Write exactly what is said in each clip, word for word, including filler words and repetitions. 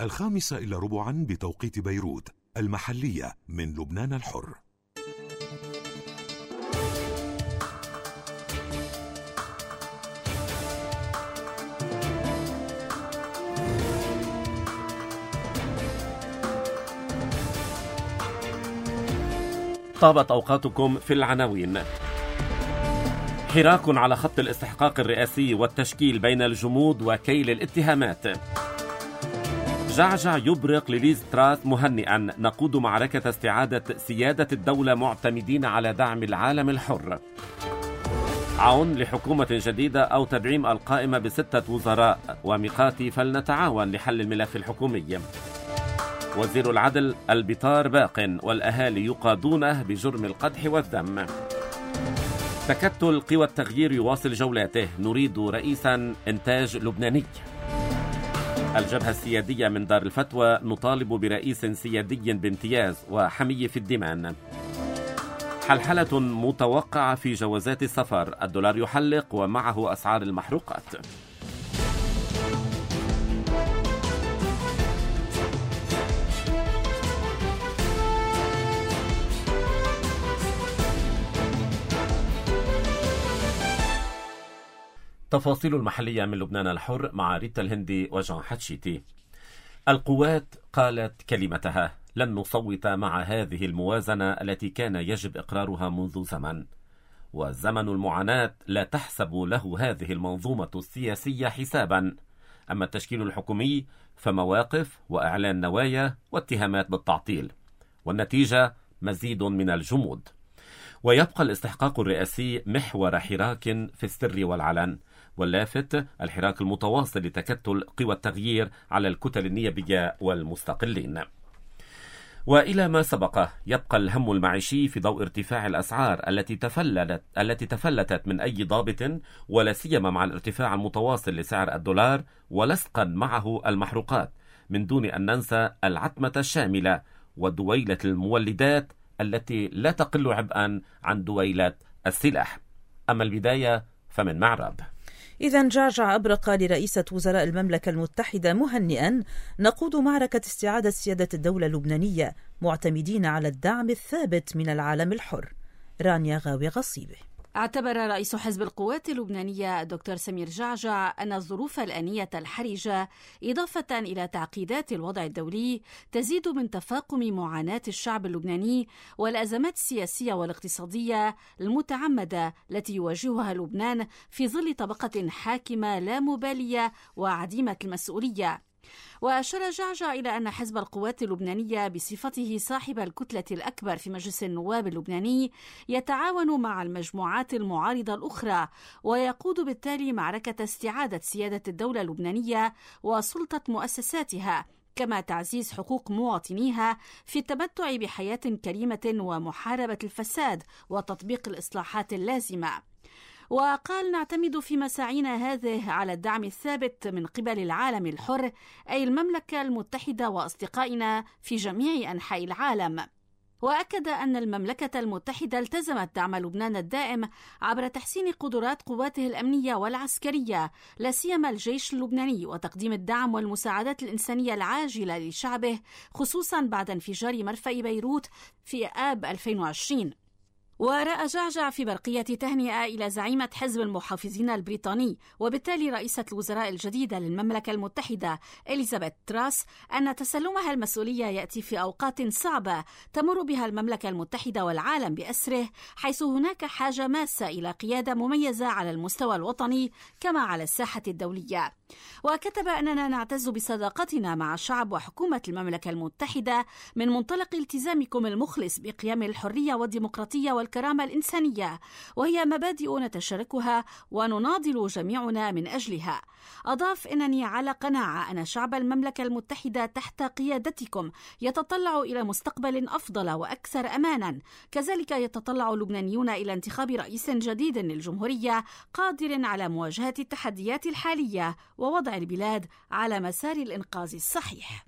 الخامسة إلا ربعا بتوقيت بيروت المحلية من لبنان الحر. طابت أوقاتكم في العناوين. حراك على خط الاستحقاق الرئاسي والتشكيل بين الجمود وكيل الاتهامات. جعجع يبرق لليز تراس مهنئا: نقود معركة استعادة سيادة الدولة معتمدين على دعم العالم الحر. عون لحكومة جديدة أو تدعيم القائمة بستة وزراء وميقاتي فلنتعاون لحل الملف الحكومي. وزير العدل: البطار باق والأهالي يقادونه بجرم القدح والذم. تكتل قوى التغيير يواصل جولاته: نريد رئيسا إنتاج لبناني. الجبهة السيادية من دار الفتوى: نطالب برئيس سيادي بامتياز وحمية في الدمان. حلحلة متوقعة في جوازات السفر، الدولار يحلق ومعه أسعار المحروقات. تفاصيل المحلية من لبنان الحر مع ريتا الهندي وجان حتشيتي. القوات قالت كلمتها: لن نصوت مع هذه الموازنة التي كان يجب إقرارها منذ زمن، وزمن المعاناة لا تحسب له هذه المنظومة السياسية حسابا. أما التشكيل الحكومي فمواقف وإعلان نوايا واتهامات بالتعطيل، والنتيجة مزيد من الجمود. ويبقى الاستحقاق الرئاسي محور حراك في السر والعلن، واللافت الحراك المتواصل لتكتل قوى التغيير على الكتل النيابية والمستقلين. وإلى ما سبق، يبقى الهم المعيشي في ضوء ارتفاع الأسعار التي تفلتت التي تفلتت من أي ضابط، ولا سيما مع الارتفاع المتواصل لسعر الدولار، ولصقا معه المحروقات، من دون أن ننسى العتمة الشاملة ودويلة المولدات التي لا تقل عبئا عن دويلة السلاح. أما البداية فمن معرب. إذن جعجع أبرق لرئيسة وزراء المملكة المتحدة مهنئا: نقود معركة استعادة سيادة الدولة اللبنانية معتمدين على الدعم الثابت من العالم الحر. رانيا غاوي غصيبة. اعتبر رئيس حزب القوات اللبنانية الدكتور سمير جعجع أن الظروف الآنية الحرجة، إضافة إلى تعقيدات الوضع الدولي، تزيد من تفاقم معاناة الشعب اللبناني والأزمات السياسية والاقتصادية المتعمدة التي يواجهها لبنان في ظل طبقة حاكمة لا مبالية وعديمة المسؤولية. وأشار جعجع إلى أن حزب القوات اللبنانية بصفته صاحب الكتلة الأكبر في مجلس النواب اللبناني يتعاون مع المجموعات المعارضة الأخرى، ويقود بالتالي معركة استعادة سيادة الدولة اللبنانية وسلطة مؤسساتها، كما تعزيز حقوق مواطنيها في التمتع بحياة كريمة ومحاربة الفساد وتطبيق الإصلاحات اللازمة. وقال: نعتمد في مساعينا هذه على الدعم الثابت من قبل العالم الحر، أي المملكة المتحدة وأصدقائنا في جميع أنحاء العالم. وأكد أن المملكة المتحدة التزمت دعم لبنان الدائم عبر تحسين قدرات قواته الأمنية والعسكرية، لا سيما الجيش اللبناني، وتقديم الدعم والمساعدات الإنسانية العاجلة لشعبه، خصوصا بعد انفجار مرفأ بيروت في آب ألفين وعشرين. ورأى جعجع في برقية تهنئة إلى زعيمة حزب المحافظين البريطاني وبالتالي رئيسة الوزراء الجديدة للمملكة المتحدة إليزابيث تراس أن تسلمها المسؤولية يأتي في أوقات صعبة تمر بها المملكة المتحدة والعالم بأسره، حيث هناك حاجة ماسة إلى قيادة مميزة على المستوى الوطني كما على الساحة الدولية. وكتب أننا نعتز بصداقتنا مع شعب وحكومة المملكة المتحدة من منطلق التزامكم المخلص بقيم الحرية والديمقراطية والكرامة الإنسانية، وهي مبادئ نتشاركها ونناضل جميعنا من أجلها. أضاف: إنني على قناعة أن شعب المملكة المتحدة تحت قيادتكم يتطلع إلى مستقبل أفضل وأكثر أمانا، كذلك يتطلع اللبنانيون إلى انتخاب رئيس جديد للجمهورية قادر على مواجهة التحديات الحالية ووضع البلاد على مسار الإنقاذ الصحيح.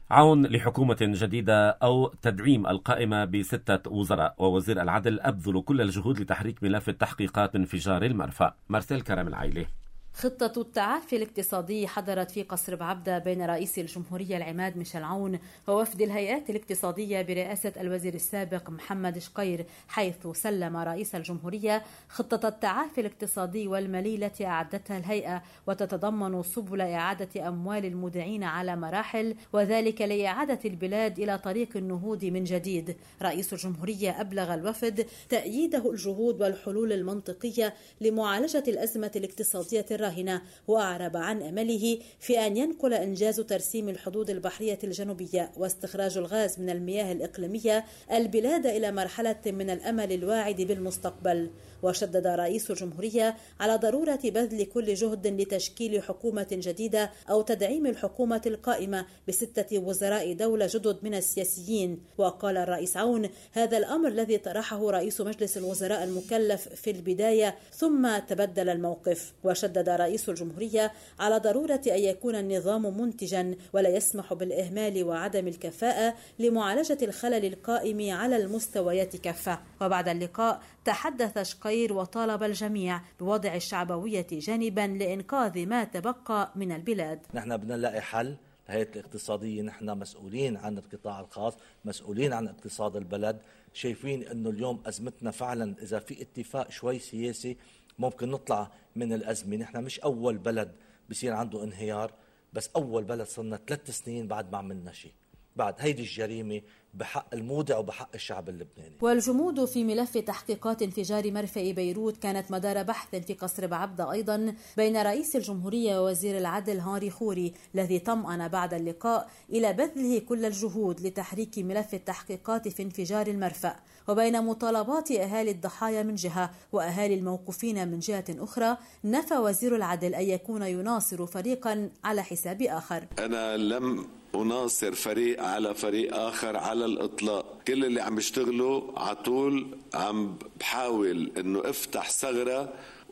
عون لحكومة جديدة أو تدعيم القائمة بستة وزراء، ووزير العدل أبذل كل الجهود لتحريك ملف التحقيقات انفجار المرفأ. مارسيل كرم العيلي. خطة التعافي الاقتصادي حضرت في قصر بعبدة بين رئيس الجمهورية العماد ميشيل عون ووفد الهيئات الاقتصادية برئاسة الوزير السابق محمد شقير، حيث سلم رئيس الجمهورية خطة التعافي الاقتصادي والمالي التي أعدتها الهيئة، وتتضمن سبل إعادة أموال المودعين على مراحل، وذلك لإعادة البلاد إلى طريق النهوض من جديد. رئيس الجمهورية أبلغ الوفد تأييده الجهود والحلول المنطقية لمعالجة الأزمة الاقتصادية الراهنة، وأعرب عن أمله في أن ينقل إنجاز ترسيم الحدود البحرية الجنوبية واستخراج الغاز من المياه الإقليمية البلاد إلى مرحلة من الأمل الواعد بالمستقبل. وشدد رئيس الجمهورية على ضرورة بذل كل جهد لتشكيل حكومة جديدة أو تدعيم الحكومة القائمة بستة وزراء دولة جدد من السياسيين. وقال الرئيس عون: هذا الأمر الذي طرحه رئيس مجلس الوزراء المكلف في البداية ثم تبدل الموقف. وشدد رئيس الجمهورية على ضرورة أن يكون النظام منتجا ولا يسمح بالإهمال وعدم الكفاءة لمعالجة الخلل القائم على المستويات كافة. وبعد اللقاء تحدث شقير وطالب الجميع بوضع الشعبوية جانبا لإنقاذ ما تبقى من البلاد. نحن بدنا نلاقي حل. الهيئة الاقتصادية نحن مسؤولين عن القطاع الخاص، مسؤولين عن اقتصاد البلد، شايفين أنه اليوم أزمتنا فعلا إذا في اتفاق شوي سياسي ممكن نطلع من الأزمة. نحن مش أول بلد بصير عنده انهيار، بس أول بلد صرنا ثلاث سنين بعد ما عملنا شيء. بعد هيدي الجريمة بحق المودع وبحق الشعب اللبناني. والجمود في ملف تحقيقات انفجار مرفأ بيروت كانت مدار بحث في قصر بعبدة أيضا بين رئيس الجمهورية ووزير العدل هانري خوري، الذي طمأن بعد اللقاء إلى بذله كل الجهود لتحريك ملف التحقيقات في انفجار المرفأ، وبين مطالبات أهالي الضحايا من جهة وأهالي الموقوفين من جهة أخرى. نفى وزير العدل أن يكون يناصر فريقا على حساب آخر. أنا لم أناصر فريق على فريق آخر على الإطلاق. كل اللي عم يشتغلوا عطول عم بحاول أنه افتح ثغرة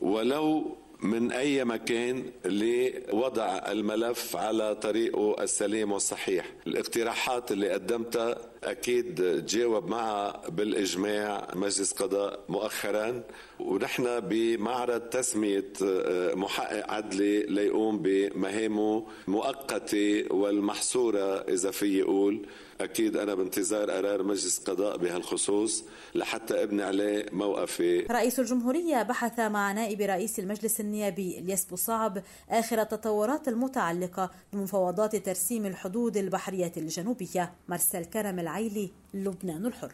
ولو من أي مكان لوضع الملف على طريقه السليم والصحيح. الاقتراحات اللي قدمتها أكيد جاوب معها بالإجماع مجلس قضاء مؤخرا، ونحن بمعرض تسمية محقق عدلي ليقوم بمهامه مؤقتة والمحصورة إذا في يقول. أكيد أنا بانتظار قرار مجلس قضاء بهالخصوص لحتى ابني عليه موقفي. رئيس الجمهورية بحث مع نائب رئيس المجلس النيابي الياس بوصعب آخر التطورات المتعلقة بمفاوضات ترسيم الحدود البحرية الجنوبية. مارسيل كرم العيلي، لبنان الحر.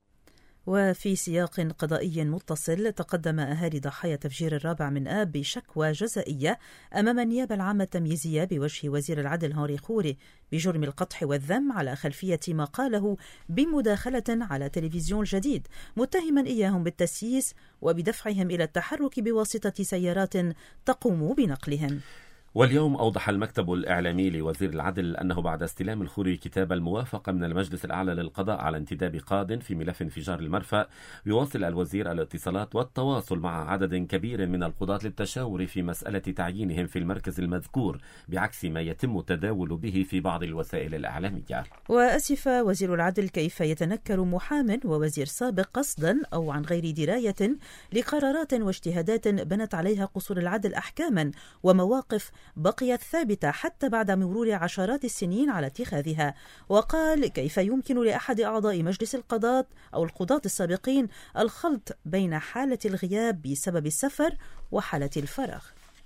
وفي سياق قضائي متصل، تقدم أهالي ضحايا تفجير الرابع من آب بشكوى جزائية أمام النيابة العامة التمييزية بوجه وزير العدل هانري خوري بجرم القدح والذم على خلفية ما قاله بمداخلة على تلفزيون الجديد، متهما إياهم بالتسييس وبدفعهم إلى التحرك بواسطة سيارات تقوم بنقلهم. واليوم أوضح المكتب الإعلامي لوزير العدل أنه بعد استلام الخوري كتاب الموافقة من المجلس الأعلى للقضاء على انتداب قاض في ملف انفجار المرفأ، يواصل الوزير الاتصالات والتواصل مع عدد كبير من القضاة للتشاور في مسألة تعيينهم في المركز المذكور، بعكس ما يتم التداول به في بعض الوسائل الإعلامية. وأسف وزير العدل كيف يتنكر محام ووزير سابق قصدا أو عن غير دراية لقرارات واجتهادات بنت عليها قصور العدل أحكاما ومواقف بقيت ثابتة حتى بعد مرور عشرات السنين على اتخاذها. وقال: كيف يمكن لأحد أعضاء مجلس القضاة أو القضاة السابقين الخلط بين حالة الغياب بسبب السفر وحالة الفراغ؟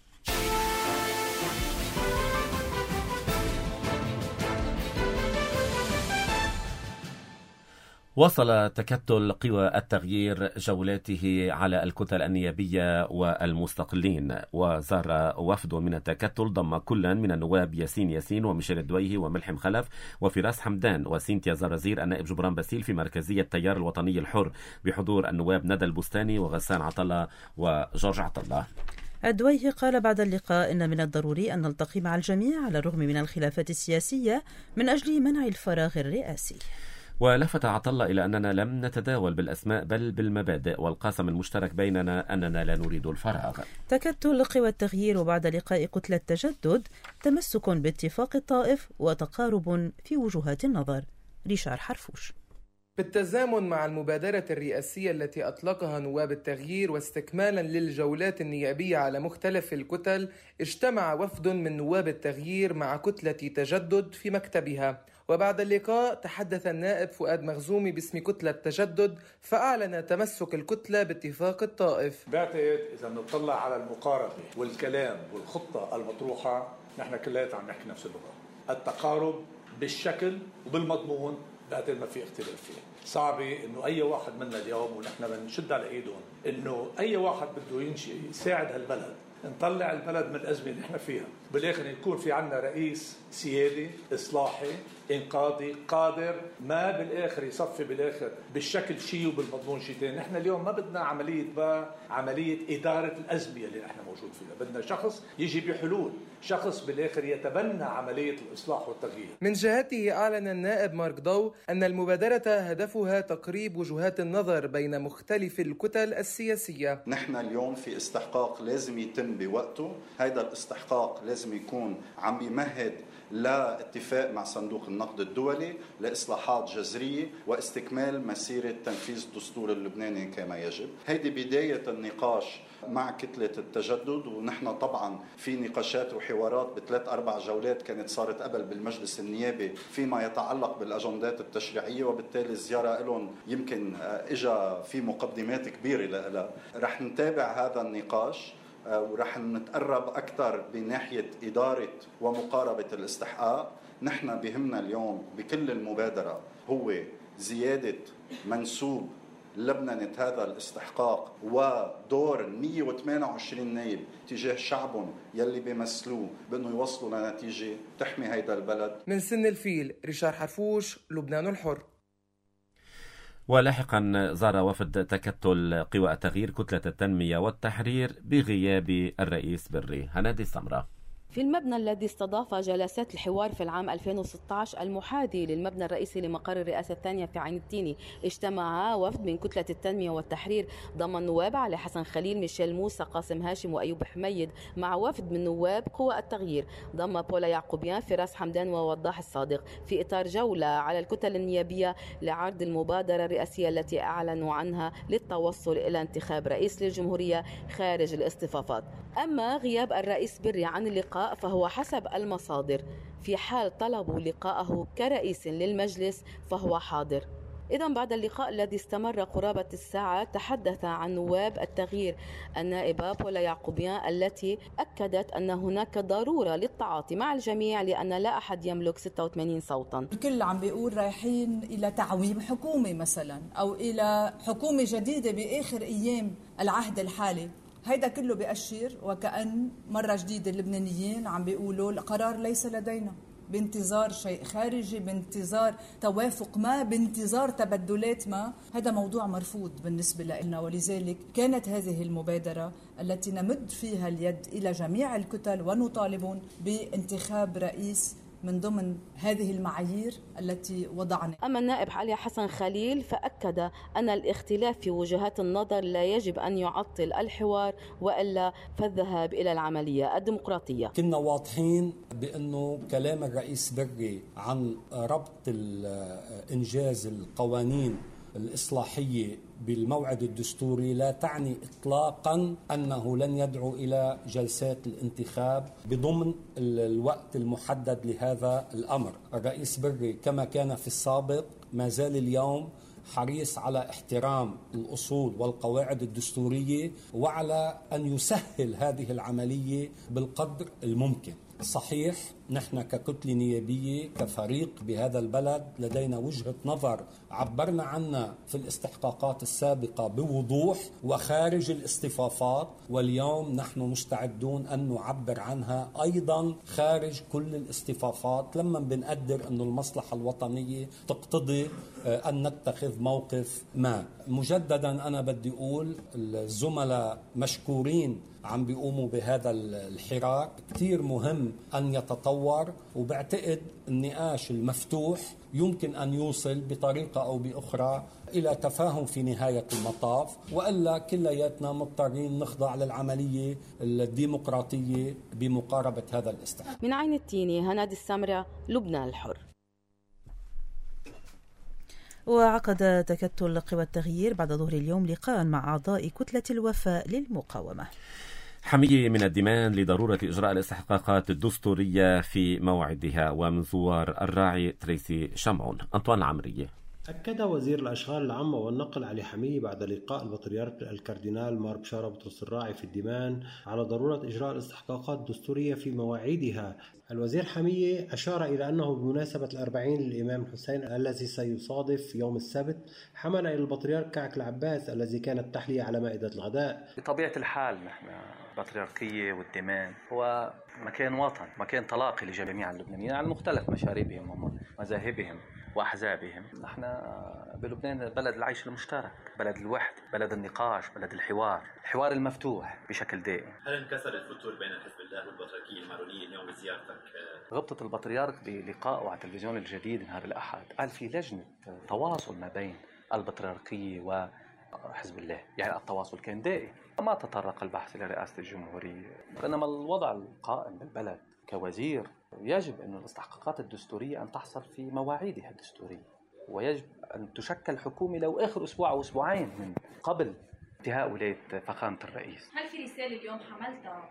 وصل تكتل قوى التغيير جولاته على الكتل النيابية والمستقلين، وزار وفد من التكتل ضم كل من النواب ياسين ياسين وميشيل الدويهي وملحم خلف وفراس حمدان وسينتيا زرازير النائب جبران باسيل في مركزية التيار الوطني الحر، بحضور النواب ندى البستاني وغسان عطلة وجورج عطلة. الدويهي قال بعد اللقاء إن من الضروري أن نلتقي مع الجميع على الرغم من الخلافات السياسية من أجل منع الفراغ الرئاسي. ولفت عطلة إلى أننا لم نتداول بالأسماء بل بالمبادئ، والقاسم المشترك بيننا أننا لا نريد الفراغ. تكتل قوى التغيير وبعد لقاء كتلة تجدد تمسك باتفاق الطائف وتقارب في وجهات النظر. ريشار حرفوش. بالتزامن مع المبادرة الرئاسية التي أطلقها نواب التغيير واستكمالا للجولات النيابية على مختلف الكتل، اجتمع وفد من نواب التغيير مع كتلة تجدد في مكتبها، وبعد اللقاء تحدث النائب فؤاد مخزومي باسم كتلة تجدد فأعلن تمسك الكتلة باتفاق الطائف. بعتقد إذا نطلع على المقاربة والكلام والخطة المطروحة نحن كلياتنا عم نحكي نفس اللغة، التقارب بالشكل وبالمضمون بعتقد ما في اختلاف فيه. صعبة إنه أي واحد منا اليوم ونحن بنشد على إيدهم إنه أي واحد بده ينشئ يساعد هالبلد نطلع البلد من الأزمة اللي نحن فيها، بالآخر يكون في عنا رئيس سيادي إصلاحي إنقاذي قادر، ما بالآخر يصفي بالآخر بالشكل شيء وبالمضمون شيء ثاني. نحن اليوم ما بدنا عملية بقى عملية إدارة الأزمة اللي نحن موجود فيها، بدنا شخص يجي بحلول، شخص بالآخر يتبنى عملية الإصلاح والتغيير. من جهته أعلن النائب مارك ضو أن المبادرة هدفها تقريب وجهات النظر بين مختلف الكتل السياسية. نحن اليوم في استحقاق لازم يتم بوقته، هذا الاستحقاق لازم يكون عم يمهد لاتفاق مع صندوق النقد الدولي لإصلاحات جذرية واستكمال مسيرة تنفيذ الدستور اللبناني كما يجب. هيدي بداية النقاش مع كتلة التجدد، ونحن طبعا في نقاشات وحوارات بثلاث أربع جولات كانت صارت قبل بالمجلس النيابي فيما يتعلق بالأجندات التشريعية، وبالتالي الزيارة لهم يمكن إجا في مقدمات كبيرة لها. رح نتابع هذا النقاش ورح نتقرب أكثر بناحية إدارة ومقاربة الاستحقاق. نحن بهمنا اليوم بكل المبادرة هو زيادة منسوب لبنانة هذا الاستحقاق ودور مئة وثمانية وعشرين نائب تجاه شعبهم يلي بيمثلوه بأنه يوصلوا لنتيجة تحمي هيدا البلد. من سن الفيل، ريشار حرفوش، لبنان الحر. ولاحقا زار وفد تكتل قوى التغيير كتلة التنمية والتحرير بغياب الرئيس بري. هنادي السمراء. في المبنى الذي استضاف جلسات الحوار في العام ألفين وستة عشر المحاذي للمبنى الرئيسي لمقر الرئاسة الثانية في عين التيني، اجتمع وفد من كتلة التنمية والتحرير ضم النواب علي حسن خليل، ميشيل موسى، قاسم هاشم وأيوب حميد، مع وفد من نواب قوى التغيير ضم بولا يعقوبيان، فراس حمدان ووضاح الصادق، في إطار جولة على الكتل النيابية لعرض المبادرة الرئاسية التي أعلنوا عنها للتوصل إلى انتخاب رئيس للجمهورية خارج الاصطفافات. أما غياب الرئيس بري عن اللقاء فهو حسب المصادر في حال طلبوا لقاءه كرئيس للمجلس فهو حاضر. إذن بعد اللقاء الذي استمر قرابة الساعة تحدث عن نواب التغيير النائبة بولا يعقوبيان التي أكدت أن هناك ضرورة للتعاطي مع الجميع لأن لا أحد يملك ستة وثمانين صوتا. الكل عم بيقول رايحين إلى تعويم حكومي مثلا أو إلى حكومة جديدة بآخر أيام العهد الحالي. هيدا كله بيأشر وكأن مرة جديدة اللبنانيين عم بيقولوا القرار ليس لدينا، بانتظار شيء خارجي، بانتظار توافق ما، بانتظار تبدلات ما. هذا موضوع مرفوض بالنسبة لنا، ولذلك كانت هذه المبادرة التي نمد فيها اليد إلى جميع الكتل ونطالبهم بانتخاب رئيس من ضمن هذه المعايير التي وضعنا. أما النائب علي حسن خليل فأكد أن الاختلاف في وجهات النظر لا يجب أن يعطل الحوار وإلا فالذهاب إلى العملية الديمقراطية. كنا واضحين بأنه كلام الرئيس بري عن ربط إنجاز القوانين الإصلاحية بالموعد الدستوري لا تعني إطلاقا أنه لن يدعو إلى جلسات الانتخاب بضمن الوقت المحدد لهذا الأمر. الرئيس بري كما كان في السابق ما زال اليوم حريص على احترام الأصول والقواعد الدستورية وعلى أن يسهل هذه العملية بالقدر الممكن. صحيح نحن ككتلة نيابية كفريق بهذا البلد لدينا وجهة نظر عبرنا عنها في الاستحقاقات السابقة بوضوح وخارج الاصطفافات، واليوم نحن مستعدون أن نعبر عنها أيضا خارج كل الاصطفافات لما بنقدر أن المصلحة الوطنية تقتضي أن نتخذ موقف ما. مجددا أنا بدي أقول الزملاء مشكورين عم بيقوموا بهذا الحراك كتير مهم أن يتطور، وبعتقد النقاش المفتوح يمكن أن يوصل بطريقة أو بأخرى إلى تفاهم في نهاية المطاف، وإلا كلياتنا مضطرين نخضع للعملية الديمقراطية بمقاربة هذا الاستحقاق. من عين التيني هنادي السامرة، لبنان الحر. وعقد تكتل قوى التغيير بعد ظهر اليوم لقاء مع أعضاء كتلة الوفاء للمقاومة. حمية من الدمان لضرورة إجراء الاستحقاقات الدستورية في موعدها، ومن زوار الراعي تريسي شمعون. أنطوان العمرية. أكد وزير الأشغال العامة والنقل علي حمية بعد لقاء البطريرك الكاردينال مار بشارة بطرس الراعي في الدمان على ضرورة إجراء الاستحقاقات الدستورية في مواعيدها. الوزير حمية أشار إلى أنه بمناسبة الأربعين للإمام الحسين الذي سيصادف يوم السبت، حمل إلى البطريرك كعك العباس الذي كانت تحلية على مائدة الغداء. بطبيعة الحال نحن البطريركية والدمان هو مكان وطن، مكان تلاقي لجميع اللبنانيين على مختلف مشاربهم ومذاهبهم وأحزابهم. نحن بلبنان بلد العيش المشترك، بلد الوحدة، بلد النقاش، بلد الحوار، الحوار المفتوح بشكل دائم. هل انكسر الفتور بين حزب الله والبطريركية المارونية اليوم بزيارتك؟ غبطة البطريرك بلقائه على التلفزيون الجديد نهار الأحد قال في لجنة تواصل ما بين البطريركية وحزب الله، يعني التواصل كان دائم، ما تطرق البحث إلى رئاسة الجمهورية. إنما الوضع القائم بالبلد كوزير يجب أن الاستحقاقات الدستورية أن تحصل في مواعيدها الدستورية، ويجب أن تشكل حكومة لو آخر أسبوع أو أسبوعين من قبل انتهاء ولاية فخامة الرئيس. هل في رسالة اليوم حملتها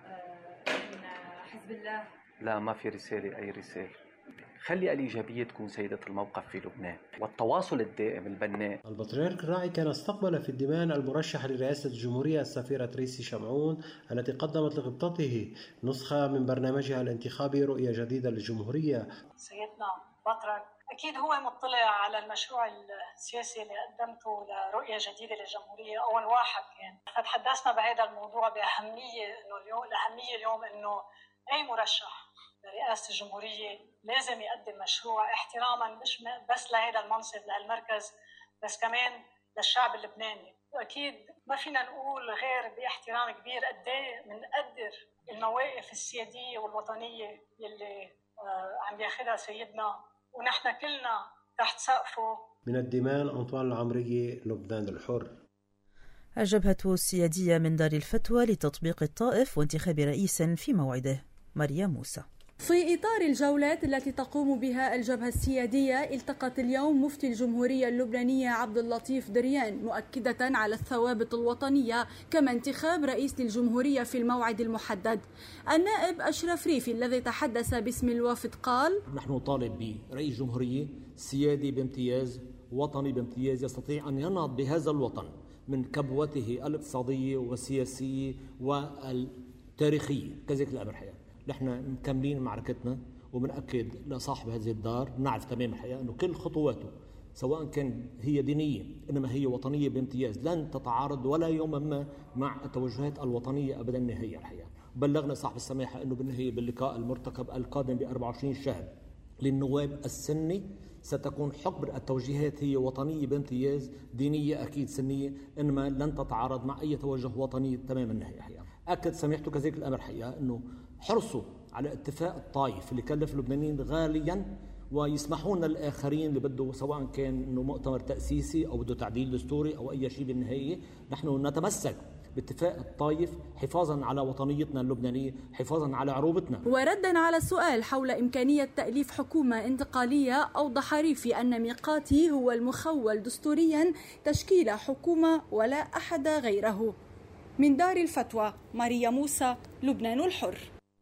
من حزب الله؟ لا، ما في رسالة، أي رسالة. خلي الإيجابية تكون سيدة الموقف في لبنان والتواصل الدائم البناء. البطريرك الراعي كان استقبل في الدمان المرشح لرئاسة الجمهورية السفيرة تريسي شمعون التي قدمت لغبطته نسخة من برنامجها الانتخابي رؤية جديدة للجمهورية. سيدنا بطرك أكيد هو مطلع على المشروع السياسي اللي قدمته لرؤية جديدة للجمهورية أول واحد يعني. فتحدثنا بهذا الموضوع بأهمية إنه اليوم الأهمية اليوم إنه أي مرشح لرئاسة الجمهورية لازم يقدم مشروع احتراما مش بس لهذا المنصب لهالمركز بس كمان للشعب اللبناني. وأكيد ما فينا نقول غير باحترام كبير قد ايه بنقدر المواقف السيادية والوطنية يلي عم ياخذها سيدنا ونحن كلنا تحت سقفه. من الدمان أنطوان العمرية، لبنان الحر. الجبهة السيادية من دار الفتوى لتطبيق الطائف وانتخاب رئيس في موعده، مريم موسى. في إطار الجولات التي تقوم بها الجبهة السيادية، التقت اليوم مفتي الجمهورية اللبنانية عبد اللطيف دريان مؤكدة على الثوابت الوطنية كما انتخاب رئيس للجمهورية في الموعد المحدد. النائب أشرف ريفي الذي تحدث باسم الوفد قال: نحن نطالب برئيس جمهورية سيادي بامتياز، وطني بامتياز، يستطيع أن ينهض بهذا الوطن من كبوته الاقتصادية والسياسية والتاريخية كذلك الأمر حياة. نحن مكملين معركتنا وبنأكد لصاحب هذه الدار، نعرف تمام الحقيقة أنه كل خطواته سواء كان هي دينية إنما هي وطنية بامتياز لن تتعارض ولا يوما ما مع التوجهات الوطنية أبدا النهائية الحقيقة. بلغنا صاحب السماحة أنه بالنهاية باللقاء المرتقب القادم ب أربعة وعشرين شهر للنواب السني ستكون حكم التوجيهات هي وطنية بامتياز، دينية أكيد سنية، إنما لن تتعارض مع أي توجه وطني تماما النهائية الحقيقة. أكد سماحته كذلك الأمر حقيقة أنه حرصوا على اتفاق الطائف اللي كلف اللبنانيين غاليا ويسمحون للآخرين اللي بده سواء كان انه مؤتمر تأسيسي او بده تعديل دستوري او اي شيء بالنهاية. نحن نتمسك باتفاق الطائف حفاظا على وطنيتنا اللبنانية، حفاظا على عروبتنا. وردا على السؤال حول إمكانية تأليف حكومة انتقالية، أوضح ريفي أن ميقاتي هو المخول دستوريا تشكيل حكومة ولا أحد غيره. من دار الفتوى، ماريا موسى، لبنان الحر.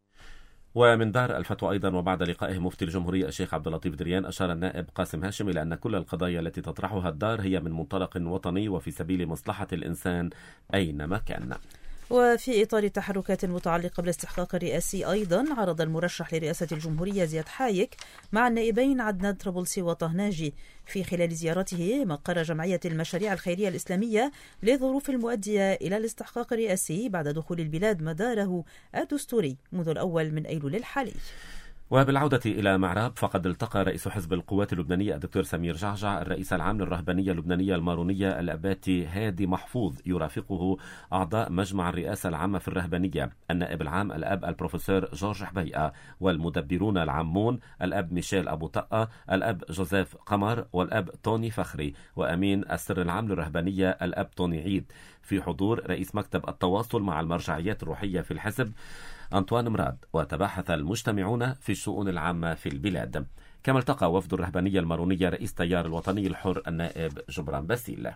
ومن دار الفتوى أيضا وبعد لقائه مفتي الجمهورية الشيخ عبد اللطيف دريان، أشار النائب قاسم هاشم إلى أن كل القضايا التي تطرحها الدار هي من منطلق وطني وفي سبيل مصلحة الإنسان أينما كان. وفي إطار تحركات متعلقة بالاستحقاق الرئاسي أيضا، عرض المرشح لرئاسة الجمهورية زياد حايك مع النائبين عدنان طرابلسي وطه ناجي في خلال زيارته مقر جمعية المشاريع الخيرية الإسلامية للظروف المؤدية إلى الاستحقاق الرئاسي بعد دخول البلاد مداره الدستوري منذ الأول من أيلول الحالي. وبالعودة إلى معراب، فقد التقى رئيس حزب القوات اللبنانية الدكتور سمير جعجع الرئيس العام للرهبانية اللبنانية المارونية الأباتي هادي محفوظ، يرافقه أعضاء مجمع الرئاسة العامة في الرهبانية، النائب العام الأب البروفيسور جورج حبيئة، والمدبرون العامون الأب ميشيل أبو طقة، الأب جوزيف قمر، والأب توني فخري، وأمين السر العام للرهبانية الأب توني عيد، في حضور رئيس مكتب التواصل مع المرجعيات الروحية في الحزب أنطوان مراد. وتباحث المجتمعون في الشؤون العامة في البلاد. كما التقى وفد الرهبانية المارونية رئيس تيار الوطني الحر النائب جبران باسيل.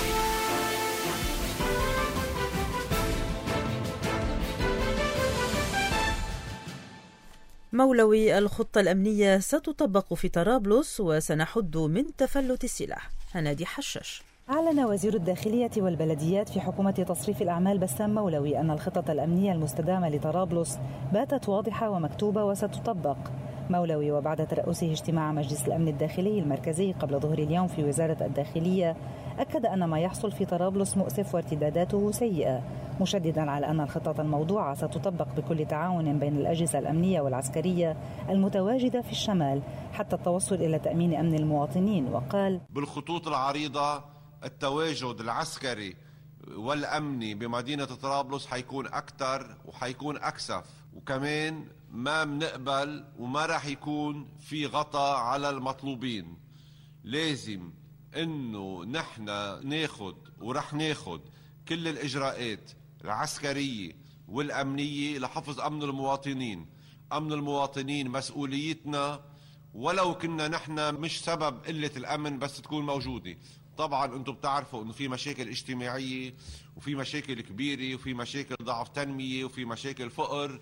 مولوي الخطة الأمنية ستطبق في طرابلس وسنحد من تفلت السلاح. هنادي حشاش. أعلن وزير الداخلية والبلديات في حكومة تصريف الأعمال بسام مولوي أن الخطة الأمنية المستدامة لطرابلس باتت واضحة ومكتوبة وستطبق. مولوي وبعد ترأسه اجتماع مجلس الأمن الداخلي المركزي قبل ظهر اليوم في وزارة الداخلية أكد أن ما يحصل في طرابلس مؤسف وارتداداته سيئة، مشددا على أن الخطة الموضوعة ستطبق بكل تعاون بين الأجهزة الأمنية والعسكرية المتواجدة في الشمال حتى التوصل إلى تأمين أمن المواطنين. وقال: بالخطوط العريضة التواجد العسكري والأمني بمدينة طرابلس حيكون أكثر وحيكون أكثف، وكمان ما بنقبل وما راح يكون في غطاء على المطلوبين. لازم إنه نحن ناخد ورح ناخد كل الإجراءات العسكرية والأمنية لحفظ أمن المواطنين. أمن المواطنين مسؤوليتنا، ولو كنا نحن مش سبب قلة الأمن بس تكون موجودة. طبعا انتم بتعرفوا انه في مشاكل اجتماعية وفي مشاكل كبيرة وفي مشاكل ضعف تنمية وفي مشاكل فقر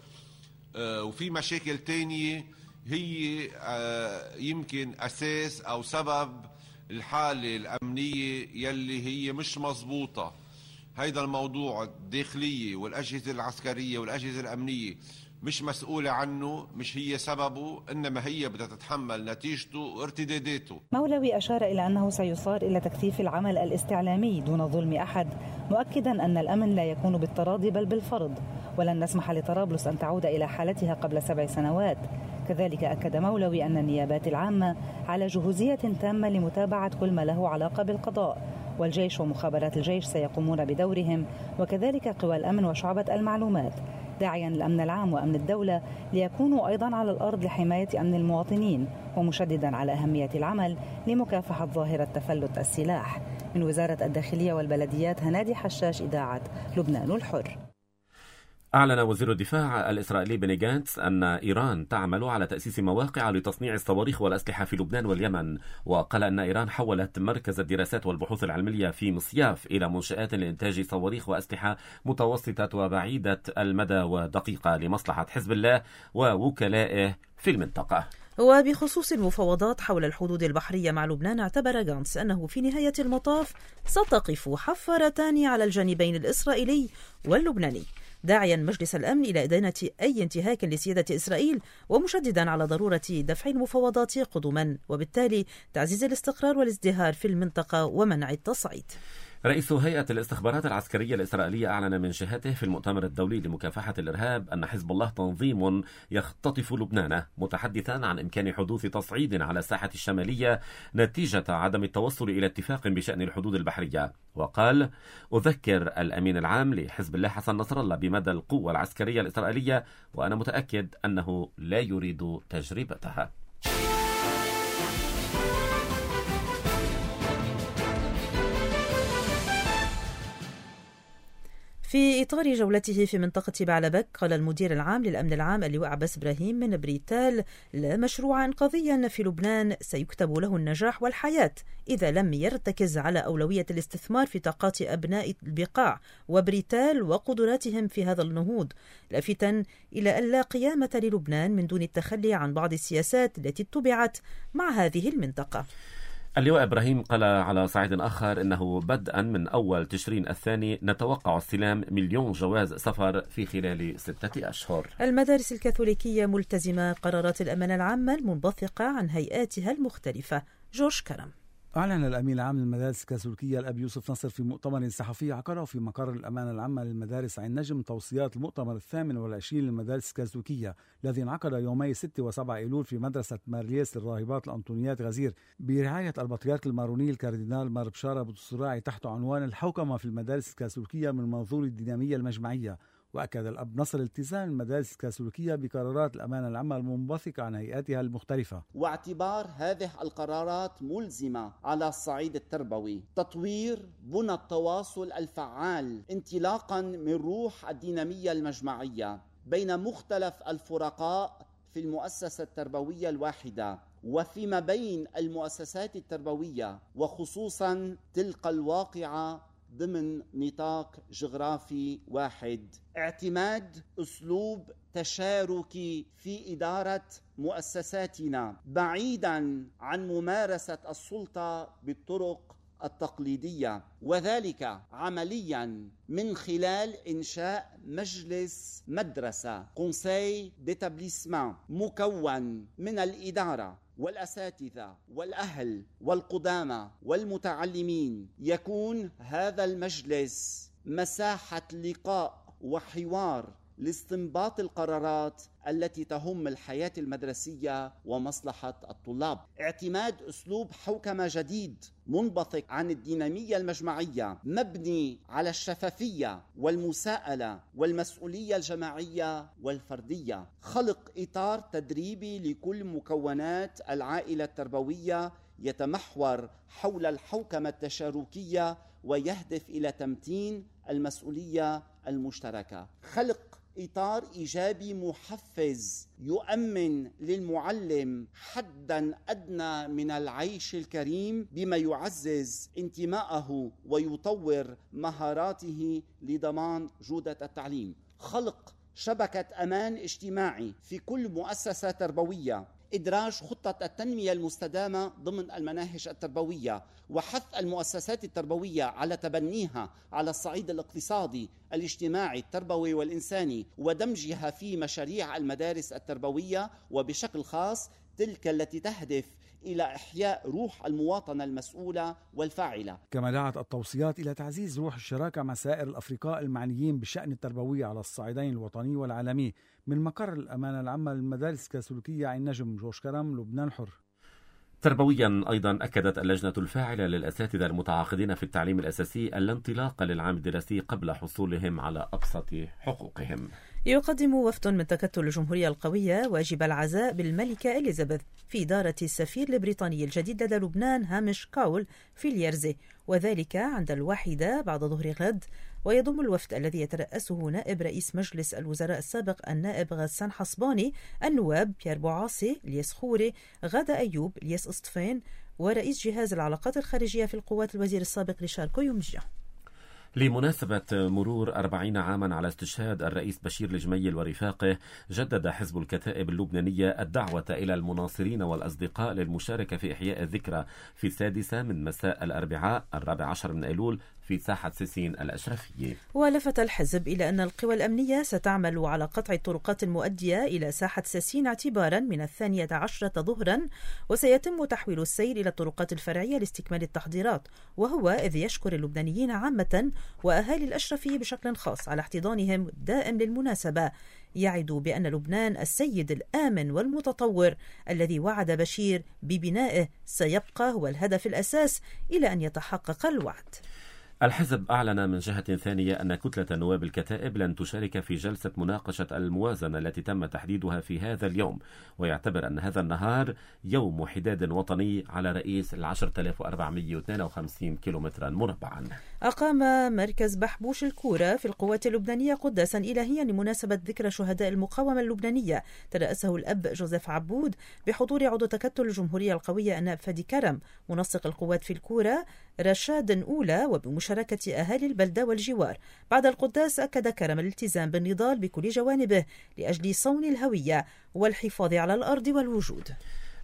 وفي مشاكل تانية هي يمكن أساس أو سبب الحالة الأمنية يلي هي مش مزبوطة. هيدا الموضوع الداخلية والأجهزة العسكرية والأجهزة الأمنية مش مسؤولة عنه، مش هي سببه، إنما هي بدها تتحمل نتيجته وارتداداته. مولوي أشار إلى أنه سيصار إلى تكثيف العمل الاستعلامي دون ظلم أحد، مؤكدا أن الأمن لا يكون بالتراضي بل بالفرض، ولن نسمح لطرابلس أن تعود إلى حالتها قبل سبع سنوات. كذلك أكد مولوي أن النيابات العامة على جهوزية تامة لمتابعة كل ما له علاقة بالقضاء، والجيش ومخابرات الجيش سيقومون بدورهم، وكذلك قوى الأمن وشعبة المعلومات، داعيا الأمن العام وأمن الدولة ليكونوا أيضا على الأرض لحماية أمن المواطنين، ومشددا على أهمية العمل لمكافحة ظاهرة تفلت السلاح. من وزارة الداخلية والبلديات، هنادي حشاش، إذاعة لبنان الحر. أعلن وزير الدفاع الإسرائيلي بني جانتس أن إيران تعمل على تأسيس مواقع لتصنيع الصواريخ والأسلحة في لبنان واليمن، وقال أن إيران حولت مركز الدراسات والبحوث العلمية في مصياف إلى منشآت لإنتاج صواريخ وأسلحة متوسطة وبعيدة المدى ودقيقة لمصلحة حزب الله ووكلائه في المنطقة. وبخصوص المفاوضات حول الحدود البحرية مع لبنان، اعتبر غانتس أنه في نهاية المطاف ستقف حفارتان على الجانبين الإسرائيلي واللبناني، داعيا مجلس الأمن إلى إدانة أي انتهاك لسيادة إسرائيل، ومشددا على ضرورة دفع المفاوضات قدما، وبالتالي تعزيز الاستقرار والازدهار في المنطقة ومنع التصعيد. رئيس هيئة الاستخبارات العسكرية الإسرائيلية أعلن من جهته في المؤتمر الدولي لمكافحة الإرهاب أن حزب الله تنظيم يختطف لبنان، متحدثا عن إمكان حدوث تصعيد على الساحة الشمالية نتيجة عدم التوصل إلى اتفاق بشأن الحدود البحرية. وقال: أذكر الأمين العام لحزب الله حسن نصر الله بمدى القوة العسكرية الإسرائيلية، وأنا متأكد أنه لا يريد تجربتها. في إطار جولته في منطقة بعلبك، قال المدير العام للأمن العام اللواء عباس إبراهيم من بريتال: لا مشروع إنقاذيا في لبنان سيكتب له النجاح والحياة إذا لم يرتكز على أولوية الاستثمار في طاقات أبناء البقاع وبريتال وقدراتهم في هذا النهوض، لافتا إلى أن لا قيامة للبنان من دون التخلي عن بعض السياسات التي اتبعت مع هذه المنطقة. اللواء إبراهيم قال على صعيد آخر إنه بدءا من أول تشرين الثاني نتوقع استلام مليون جواز سفر في خلال ستة أشهر. المدارس الكاثوليكية ملتزمة قرارات الأمانة العامة المنبثقة عن هيئاتها المختلفة. جورج كرم. أعلن الأمين العام للمدارس الكاثوليكية الأب يوسف نصر في مؤتمر صحفي عقده في مقر الأمانة العامة للمدارس عين نجم توصيات المؤتمر الثامن والعشرين للمدارس الكاثوليكية الذي انعقد يومي ستة وسبعة أيلول في مدرسة مارليس للراهبات الأنطونيات غزير برعاية البطريرك الماروني الكاردينال مار بشارة بطرس الراعي تحت عنوان الحوكمة في المدارس الكاثوليكية من منظور الدينامية المجمعية. وأكد الأب نصر التزام المدارس الكاثوليكية بقرارات الأمانة العامة المنبثقة عن هيئاتها المختلفة، واعتبار هذه القرارات ملزمة على الصعيد التربوي، تطوير بنى التواصل الفعال انطلاقا من روح الدينامية المجمعية بين مختلف الفرقاء في المؤسسة التربوية الواحدة وفيما بين المؤسسات التربوية، وخصوصا تلك الواقعة ضمن نطاق جغرافي واحد. اعتماد أسلوب تشاركي في إدارة مؤسساتنا بعيدا عن ممارسة السلطة بالطرق التقليدية، وذلك عمليا من خلال إنشاء مجلس مدرسة كونساي ديتابليسمان مكون من الإدارة والأساتذة والأهل والقدامى والمتعلمين. يكون هذا المجلس مساحة لقاء وحوار لاستنباط القرارات التي تهم الحياة المدرسية ومصلحة الطلاب. اعتماد أسلوب حوكمة جديد منبثق عن الدينامية المجمعية مبني على الشفافية والمساءلة والمسؤولية الجماعية والفردية. خلق إطار تدريبي لكل مكونات العائلة التربوية يتمحور حول الحوكمة التشاركية ويهدف إلى تمتين المسؤولية المشتركة. خلق إطار إيجابي محفز يؤمن للمعلم حداً أدنى من العيش الكريم بما يعزز انتماءه ويطور مهاراته لضمان جودة التعليم. خلق شبكة أمان اجتماعي في كل مؤسسة تربوية. إدراج خطة التنمية المستدامة ضمن المناهج التربوية، وحث المؤسسات التربوية على تبنيها على الصعيد الاقتصادي الاجتماعي التربوي والإنساني، ودمجها في مشاريع المدارس التربوية، وبشكل خاص تلك التي تهدف إلى إحياء روح المواطنة المسؤولة والفاعلة. كما دعت التوصيات إلى تعزيز روح الشراكة مع سائر الأفرقاء المعنيين بالشأن التربوي على الصعيدين الوطني والعالمي. من مقر الأمانة العامة للمدارس الكاثوليكية عين نجم، جوش كرم، لبنان الحر. تربويا أيضا أكدت اللجنة الفاعلة للأساتذة المتعاقدين في التعليم الأساسي الانطلاق للعام الدراسي قبل حصولهم على أبسط حقوقهم. يقدم وفد من تكتل الجمهورية القوية واجب العزاء بالملكة إليزابيث في دارة السفير البريطاني الجديد لدى لبنان هامش كاول في اليرزي، وذلك عند الواحدة بعد ظهر غد. ويضم الوفد الذي يترأسه نائب رئيس مجلس الوزراء السابق النائب غسان حصباني النواب بيير بوعاصي، الياس خوري، غادة أيوب، الياس اسطفين، ورئيس جهاز العلاقات الخارجية في القوات الوزير السابق ريشار كويومجيا. لمناسبة مرور أربعين عاما على استشهاد الرئيس بشير الجميل ورفاقه، جدد حزب الكتائب اللبنانية الدعوة إلى المناصرين والأصدقاء للمشاركة في إحياء الذكرى في السادسة من مساء الأربعاء الرابع عشر من أيلول في ساحة سيسين الأشرفية. ولفت الحزب إلى أن القوى الأمنية ستعمل على قطع الطرقات المؤدية إلى ساحة سيسين اعتبارا من الثانية عشرة ظهرا، وسيتم تحويل السير إلى الطرقات الفرعية لاستكمال التحضيرات، وهو إذ يشكر اللبنانيين عامة وأهالي الأشرفية بشكل خاص على احتضانهم الدائم للمناسبة. يعد بأن لبنان السيد الآمن والمتطور الذي وعد بشير ببنائه سيبقى هو الهدف الأساس إلى أن يتحقق الوعد. الحزب أعلن من جهة ثانية أن كتلة نواب الكتائب لن تشارك في جلسة مناقشة الموازنة التي تم تحديدها في هذا اليوم، ويعتبر أن هذا النهار يوم حداد وطني على رئيس العشرة آلاف وأربعمائة واثنين وخمسين كيلومترا مربعا. أقام مركز بحبوش الكورة في القوات اللبنانية قداسا إلهيا لمناسبة ذكرى شهداء المقاومة اللبنانية، ترأسه الأب جوزيف عبود بحضور عضو تكتل الجمهورية القوية النائب فادي كرم، منسق القوات في الكورة رشاد أولى، وبمشاركة أهالي البلدة والجوار. بعد القداس أكد كرم الالتزام بالنضال بكل جوانبه لأجل صون الهوية والحفاظ على الأرض والوجود.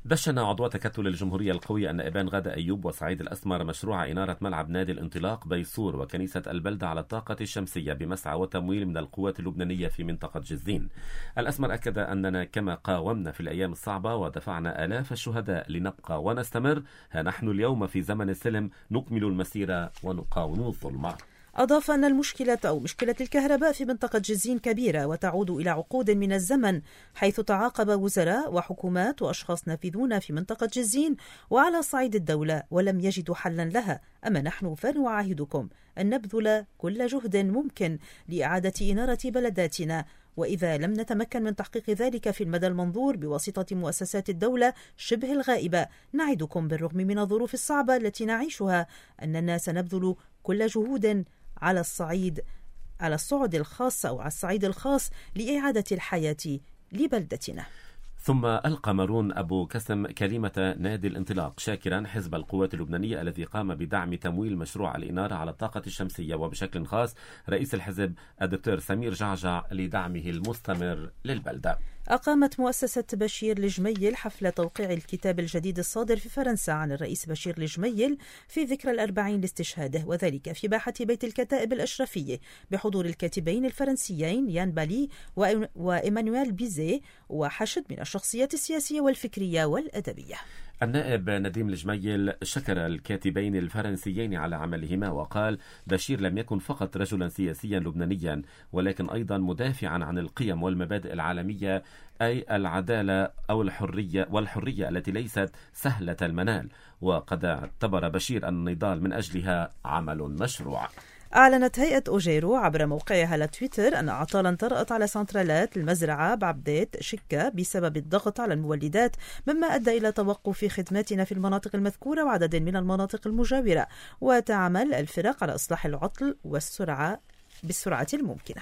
دشن عضو تكتل الجمهورية القوية النائبان غادة أيوب وسعيد الأسمر مشروع إنارة ملعب نادي الانطلاق بيسور وكنيسة البلدة على الطاقة الشمسية بمسعى وتمويل من القوات اللبنانية في منطقة جزين. الأسمر أكد أننا كما قاومنا في الأيام الصعبة ودفعنا آلاف الشهداء لنبقى ونستمر، ها نحن اليوم في زمن السلم نكمل المسيرة ونقاوم الظلم. أضاف أن المشكلة أو مشكلة الكهرباء في منطقة جزين كبيرة وتعود إلى عقود من الزمن، حيث تعاقب وزراء وحكومات وأشخاص نافذون في منطقة جزين وعلى صعيد الدولة ولم يجدوا حلا لها. أما نحن فنعاهدكم أن نبذل كل جهد ممكن لإعادة إنارة بلداتنا، وإذا لم نتمكن من تحقيق ذلك في المدى المنظور بواسطة مؤسسات الدولة شبه الغائبة، نعدكم بالرغم من الظروف الصعبة التي نعيشها أننا سنبذل كل جهود على الصعيد على الصعد الخاص أو على الصعيد الخاص لإعادة الحياة لبلدتنا. ثم ألقى مارون أبو كسم كلمة نادي الانطلاق شاكرا حزب القوات اللبنانية الذي قام بدعم تمويل مشروع الإنارة على الطاقة الشمسية، وبشكل خاص رئيس الحزب الدكتور سمير جعجع لدعمه المستمر للبلدة. أقامت مؤسسة بشير لجميل حفل توقيع الكتاب الجديد الصادر في فرنسا عن الرئيس بشير لجميل في ذكرى الأربعين لاستشهاده، وذلك في باحة بيت الكتائب الأشرفية بحضور الكاتبين الفرنسيين يان بالي وإيمانويل بيزي وحشد من الشخصيات السياسية والفكرية والأدبية. النائب نديم الجميل شكر الكاتبين الفرنسيين على عملهما وقال: بشير لم يكن فقط رجلا سياسيا لبنانيا ولكن أيضا مدافعا عن القيم والمبادئ العالمية، أي العدالة أو الحرية والحرية التي ليست سهلة المنال، وقد اعتبر بشير أن النضال من أجلها عمل مشروع. أعلنت هيئة أوجيرو عبر موقعها على تويتر أن أعطالا طرأت على سنترالات المزرعة بعبدات شكة بسبب الضغط على المولدات، مما أدى إلى توقف خدماتنا في المناطق المذكورة وعدد من المناطق المجاورة، وتعمل الفرق على إصلاح العطل والسرعة بالسرعة الممكنة.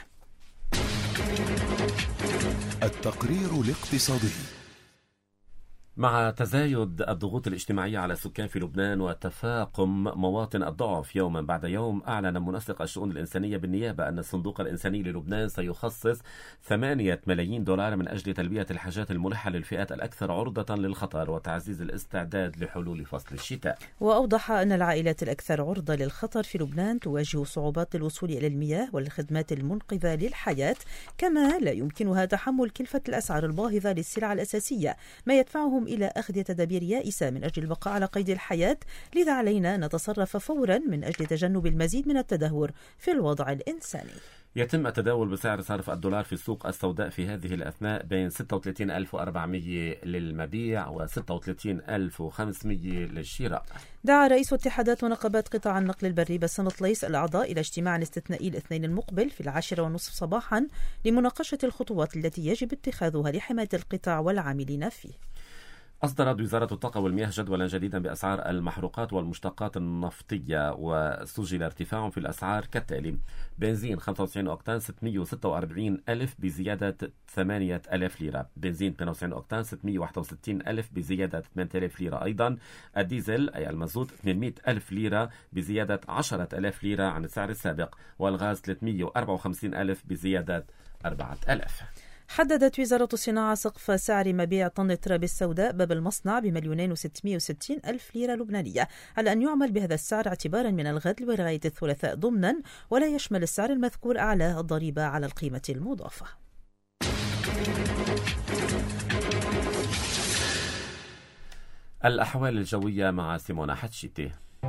التقرير الاقتصادي. مع تزايد الضغوط الاجتماعية على السكان في لبنان وتفاقم مواطن الضعف يوما بعد يوم، أعلن منسق الشؤون الإنسانية بالنيابة أن الصندوق الإنساني للبنان سيخصص ثمانية ملايين دولار من أجل تلبية الحاجات الملحة للفئات الأكثر عرضة للخطر وتعزيز الاستعداد لحلول فصل الشتاء. وأوضح أن العائلات الأكثر عرضة للخطر في لبنان تواجه صعوبات الوصول إلى المياه والخدمات المنقذة للحياة، كما لا يمكنها تحمل كلفة الأسعار الباهظة للسلع الأساسية، ما يدفعهم إلى أخذ تدابير يائسة من أجل البقاء على قيد الحياة. لذا علينا نتصرف فورا من أجل تجنب المزيد من التدهور في الوضع الإنساني. يتم التداول بسعر صرف الدولار في السوق السوداء في هذه الأثناء بين ستة وثلاثين ألف وأربعمائة للمبيع و ستة وثلاثين ألف وخمسمائة للشراء. دعا رئيس اتحادات ونقابات قطاع النقل البري بسنة ليس الأعضاء إلى اجتماع استثنائي الاثنين المقبل في العاشرة والنصف صباحا لمناقشة الخطوات التي يجب اتخاذها لحماية القطاع والعاملين فيه. أصدرت وزارة الطاقة والمياه جدولا جديدا بأسعار المحروقات والمشتقات النفطية، وسجل ارتفاع في الأسعار كالتالي: بنزين خمسة وتسعين أوكتان ستمائة وستة وأربعين ألف بزيادة ثمانية آلاف ليرة، بنزين ثمانية وتسعين أوكتان ستمائة وواحد وستين ألف بزيادة ثمانية آلاف ليرة أيضا، الديزل أي المازوت ثمانمائة ألف ليرة بزيادة عشرة آلاف ليرة عن السعر السابق، والغاز ثلاثمائة وأربعة وخمسين ألف بزيادة أربعة آلاف. حددت وزارة الصناعة سقف سعر مبيع طن التراب السوداء باب المصنع بمليونين وستمائة وستين ألف ليرة لبنانية، على أن يعمل بهذا السعر اعتبارا من الغد لغاية الثلاثاء ضمنا، ولا يشمل السعر المذكور أعلى الضريبة على القيمة المضافة. الأحوال الجوية مع سيمونا حتشيتي.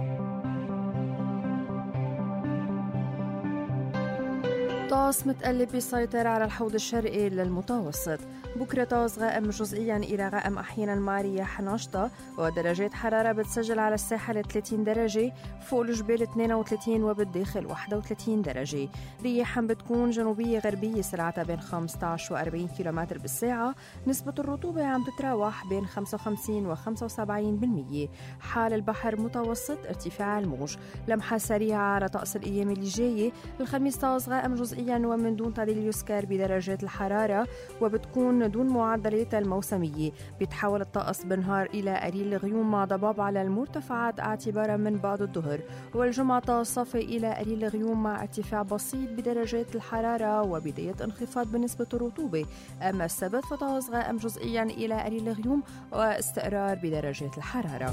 طقس متقلب بيسيطر على الحوض الشرقي للمتوسط. بكرة طقس غائم جزئيا إلى غائم أحيانا مع رياح نشطة، ودرجات حرارة بتسجل على الساحل ثلاثين درجة، فوق الجبال اثنين وثلاثين وبالداخل واحد وثلاثين درجة. رياح بتكون جنوبية غربية سرعتها بين خمسة عشر وأربعين كيلومتر بالساعة. نسبة الرطوبة عم تتراوح بين خمسة وخمسين وخمسة وسبعين بالمية. حال البحر متوسط ارتفاع الموج. لمحة سريعة على طقس الأيام اللي جاية. الخميس طقس غائم جزئيا نهاريا ومن دون تقليل يسكر بدرجات الحرارة وبتكون دون معدلات الموسمية. بيتحول الطقس بالنهار إلى قليل غيوم مع ضباب على المرتفعات اعتبارا من بعد الظهر، والجمعة طقس صافي إلى قليل غيوم مع ارتفاع بسيط بدرجات الحرارة وبداية انخفاض بنسبة الرطوبة. أما السبت فطقس غائم جزئيا إلى قليل غيوم واستقرار بدرجات الحرارة.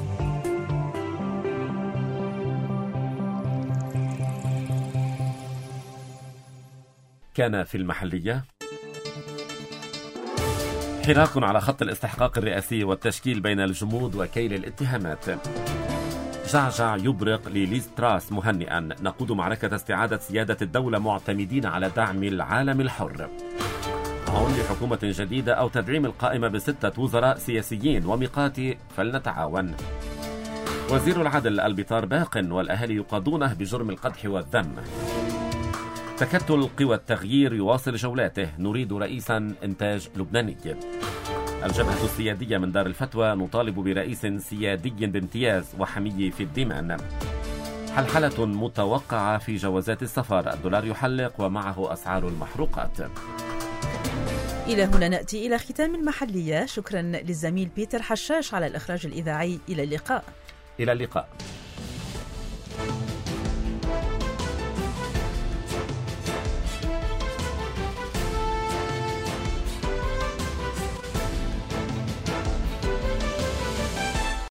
كان في المحلية حراك على خط الاستحقاق الرئاسي والتشكيل بين الجمود وكيل الاتهامات. جعجع يبرق لليز تراس مهنئا: نقود معركة استعادة سيادة الدولة معتمدين على دعم العالم الحر. هون لحكومة جديدة أو تدعيم القائمة بستة وزراء سياسيين وميقات فلنتعاون. وزير العدل: البطار باق والأهالي يقاضونه بجرم القدح والذم. تكتل قوى التغيير يواصل جولاته: نريد رئيسا إنتاج لبناني. الجبهة السيادية من دار الفتوى: نطالب برئيس سيادي بامتياز وحمي في الديمان. حلحلة متوقعة في جوازات السفر: الدولار يحلق ومعه أسعار المحروقات. إلى هنا نأتي إلى ختام المحلية. شكرا للزميل بيتر حشاش على الإخراج الإذاعي. إلى اللقاء. إلى اللقاء.